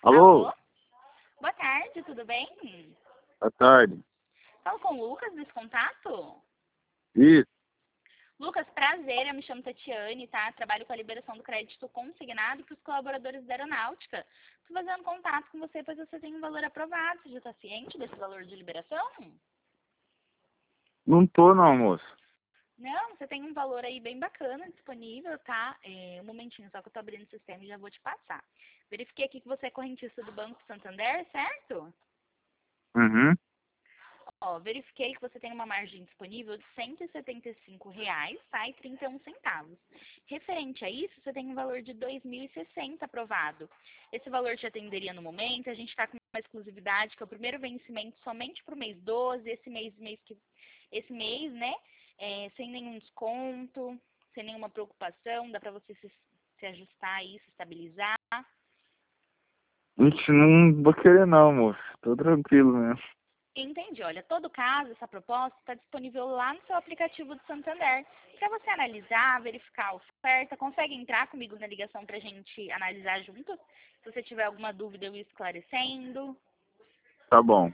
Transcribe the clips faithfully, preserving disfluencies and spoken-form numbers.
Alô? Alô? Boa tarde, tudo bem? Boa tarde. Falo com o Lucas desse contato? Isso. Lucas, prazer, eu me chamo Tatiane, tá? Trabalho com a liberação do crédito consignado para os colaboradores da aeronáutica. Estou fazendo contato com você, pois você tem um valor aprovado. Você já está ciente desse valor de liberação? Não tô não, moço. Não, você tem um valor aí bem bacana disponível, tá? É, um momentinho, só que eu tô abrindo o sistema e já vou te passar. Verifiquei aqui que você é correntista do Banco Santander, certo? Uhum. Ó, verifiquei que você tem uma margem disponível de cento e setenta e cinco reais, tá? E trinta e um centavos. Referente a isso, você tem um valor de dois mil e sessenta aprovado. Esse valor te atenderia no momento, a gente está com uma exclusividade, que é o primeiro vencimento somente para o mês doze, esse mês, mês que, esse mês, né? É, sem nenhum desconto, sem nenhuma preocupação, dá para você se, se ajustar aí, se estabilizar. Ixi, não vou querer não, moço. Tô tranquilo mesmo. Entendi. Olha, todo caso, essa proposta está disponível lá no seu aplicativo do Santander. Para você analisar, verificar a oferta, consegue entrar comigo na ligação para a gente analisar juntos? Se você tiver alguma dúvida, eu ia esclarecendo. Tá bom.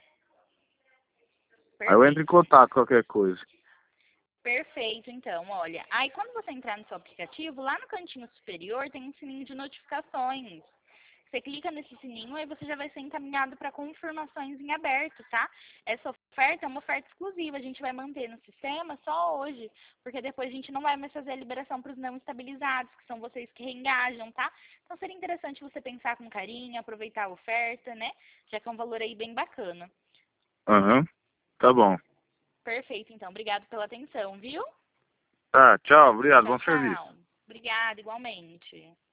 Aí eu entro em Perfeito. contato com qualquer coisa. Perfeito, então, olha. Aí quando você entrar no seu aplicativo, lá no cantinho superior tem um sininho de notificações. Você clica nesse sininho e você já vai ser encaminhado para confirmações em aberto, tá? Essa oferta é uma oferta exclusiva, a gente vai manter no sistema só hoje, porque depois a gente não vai mais fazer a liberação para os não estabilizados, que são vocês que reengajam, tá? Então seria interessante você pensar com carinho, aproveitar a oferta, né? Já que é um valor aí bem bacana. Aham. Tá bom. Perfeito, então. Obrigado pela atenção, viu? Tá, tchau. Obrigado. Tchau, Bom serviço. tchau. Obrigada, igualmente.